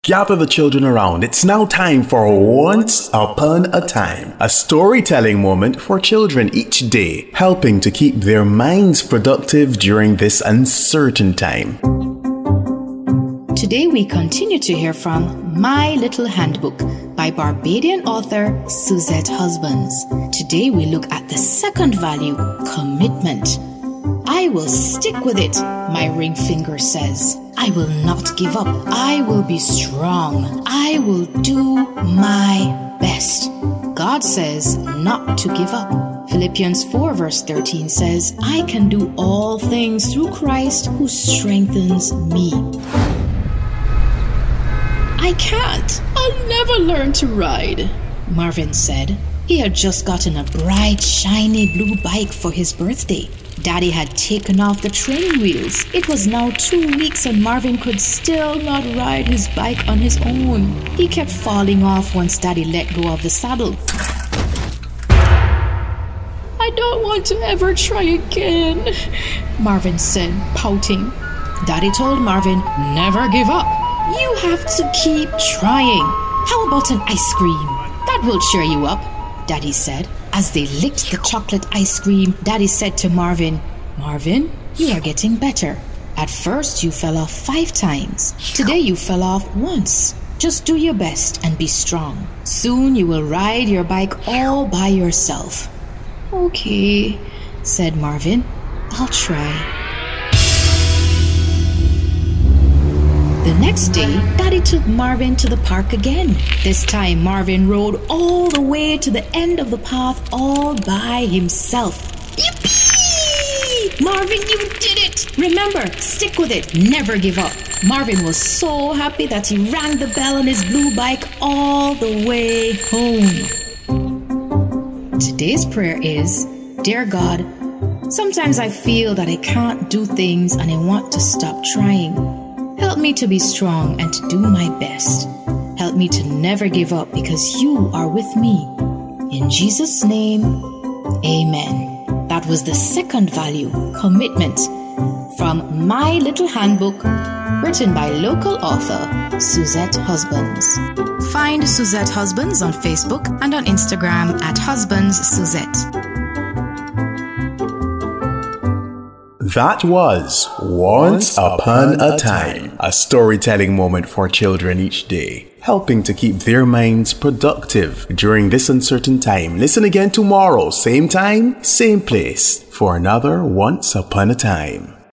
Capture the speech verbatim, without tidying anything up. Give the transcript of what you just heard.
Gather the children around. It's now time for Once Upon a Time, a storytelling moment for children each day, helping to keep their minds productive during this uncertain time. Today we continue to hear from My Little Handbook by Barbadian author Suzette Husbands. Today we look at the second value, commitment. I will stick with it, my ring finger says. I will not give up. I will be strong. I will do my best. God says not to give up. Philippians four verse thirteen says, I can do all things through Christ who strengthens me. I can't. I'll never learn to ride, Marvin said. He had just gotten a bright, shiny blue bike for his birthday. Daddy had taken off the training wheels. It was now two weeks and Marvin could still not ride his bike on his own. He kept falling off once Daddy let go of the saddle. I don't want to ever try again, Marvin said, pouting. Daddy told Marvin, never give up. You have to keep trying. How about an ice cream? That will cheer you up, Daddy said. As they licked the chocolate ice cream, Daddy said to Marvin, Marvin, you are getting better. At first you fell off five times. Today you fell off once. Just do your best and be strong. Soon you will ride your bike all by yourself. Okay, said Marvin. I'll try. The next day, Daddy took Marvin to the park again. This time, Marvin rode all the way to the end of the path all by himself. Yippee! Marvin, you did it! Remember, stick with it. Never give up. Marvin was so happy that he rang the bell on his blue bike all the way home. Today's prayer is, Dear God, sometimes I feel that I can't do things and I want to stop trying. Help me to be strong and to do my best. Help me to never give up because you are with me. In Jesus' name, amen. That was the second value, commitment, from My Little Handbook, written by local author Suzette Husbands. Find Suzette Husbands on Facebook and on Instagram at Husbands Suzette. That was Once Upon a Time, a storytelling moment for children each day, helping to keep their minds productive during this uncertain time. Listen again tomorrow, same time, same place, for another Once Upon a Time.